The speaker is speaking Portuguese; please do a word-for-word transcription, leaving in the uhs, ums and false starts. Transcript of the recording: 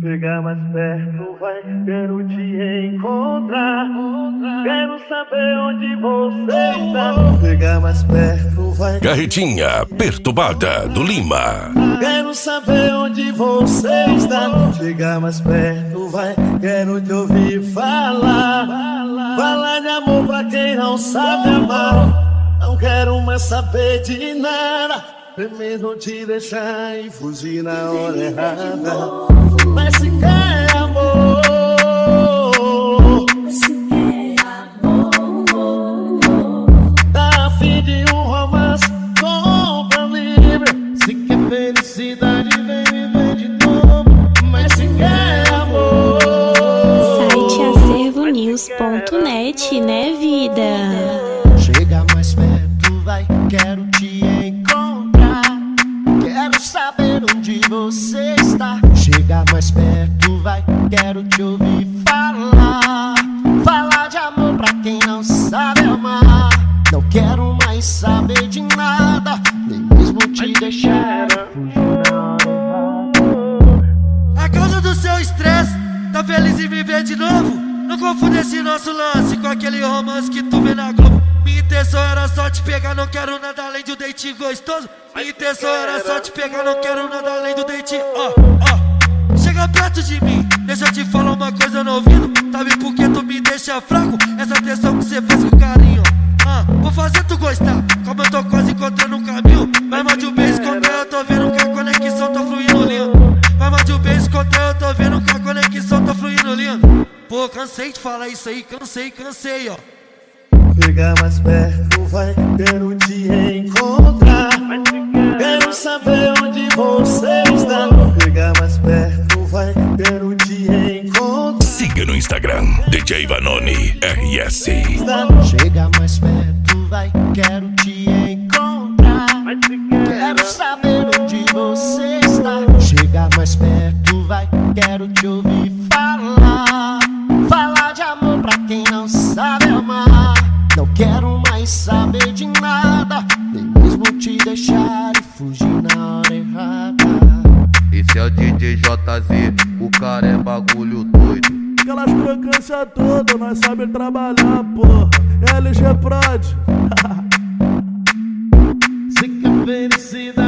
Chega mais perto, vai, quero te encontrar. Quero saber onde você está. Chega mais perto, vai. Carretinha perturbada do Lima. Quero saber onde você está. Chega mais perto, vai, quero te ouvir falar. Falar de amor pra quem não sabe amar. Não quero mais saber de nada. Primeiro te deixar e fugir na hora errada. Mas se quer amor, se quer amor, tá a fim de um romance, compra livre. Se quer felicidade, vem viver de novo. Mas se quer amor, Site acervo news ponto net, né, vida? chega mais perto, vai, quero te encontrar. Quero saber onde você está. Chega mais perto, vai, quero te ouvir falar. Falar de amor pra quem não sabe amar. Não quero mais saber de nada, nem mesmo te deixar fugir na hora. A causa do seu estresse, tá feliz em viver de novo? Não confunde esse nosso lance com aquele romance que tu vê na Globo. Minha intenção era só te pegar, não quero nada além de um date gostoso. Minha intenção era só te pegar, não quero nada além do date, ó, ó. Chega perto de mim, deixa eu te falar uma coisa no ouvido. Sabe por que tu me deixa fraco? Essa atenção que cê fez com carinho. Ah, vou fazer tu gostar, como eu tô quase encontrando um caminho. Vai mais de um beijo contra eu tô vendo que a conexão tá fluindo lindo. Vai mais de um beijo contra eu tô vendo que a conexão tá fluindo lindo. Pô, cansei de falar isso aí, cansei, cansei, ó. Chega mais perto, vai, quero te encontrar. Quero saber onde você está. Chega mais perto, vai, quero te encontrar. Siga no Instagram, D J Vanoni R S. Chega mais perto, vai, quero te encontrar. Quero saber onde você está. Chega mais perto, vai, quero te ouvir falar. Falar de amor pra quem não sabe amar. Não quero mais saber de nada, nem mesmo te deixar e fugir na hora errada. Esse é o D J J Z, o cara é bagulho doido. Aquelas crocâncias todas, nós sabe trabalhar, porra. L G Prod. Se quer felicidade.